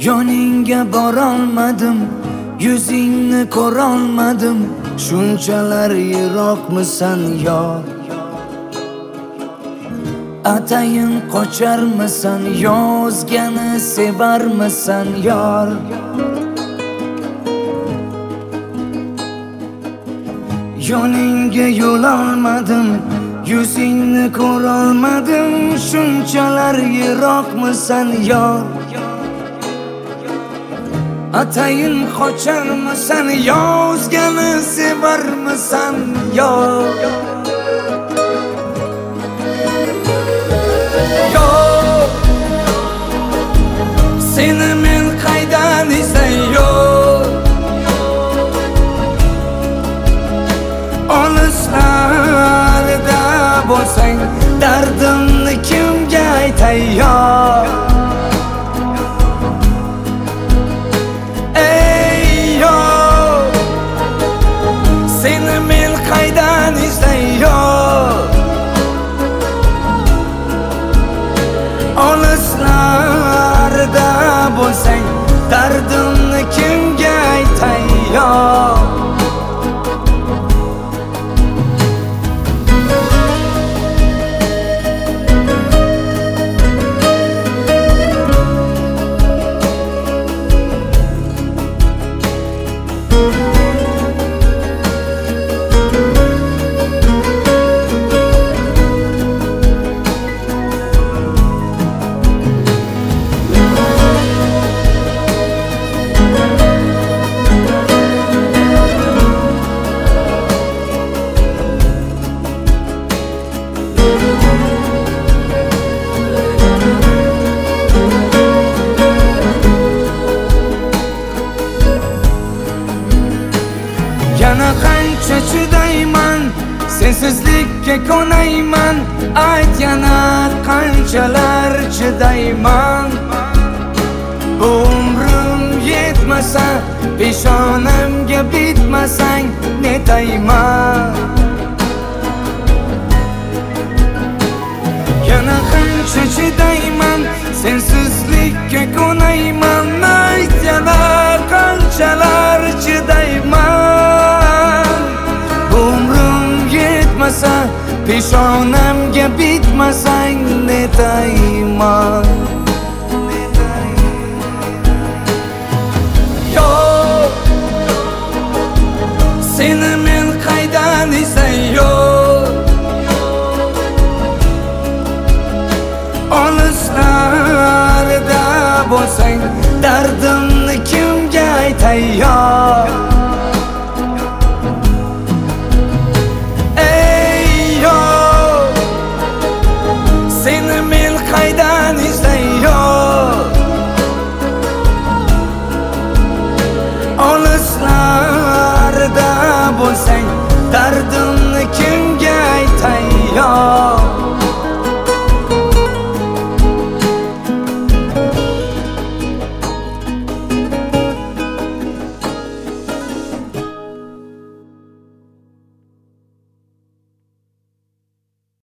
Yoningga borolmadim, yuzingni ko'rolmadim. Shunchalar yiroqmisan yor? Atayin qocharmisan, yozgani sevarmisan yor? Yoningga yo'l olmadim, yuzingni ko'rolmadim. Shunchalar yiroqmisan yor? Atayin qocharmisan, yozgani sevarmisan yor? Yo'q, seni men qaydan izlay? Yo'q, olislarda bo'lsang, dardimni kimga aytay yor? Seni men qaydan izlay yor? Olislarda bo'lsang, dardimni kimga aytay yor? Yana qancha chidayman, sensizlikka ko'nayman. Ayt, yana qanchalar chidayman? Bu umrim yetmasa, peshonamga bitmasang netayman? Yana qancha chidayman, sensizlikka ko'nayman. Ayt, yana qanchalar chidayman? Peshonamga bitmasang netayman? Yo'q, seni men qaydan izlay? Yo'q, olislarda bo'lsang, dardimni kimga aytay yor?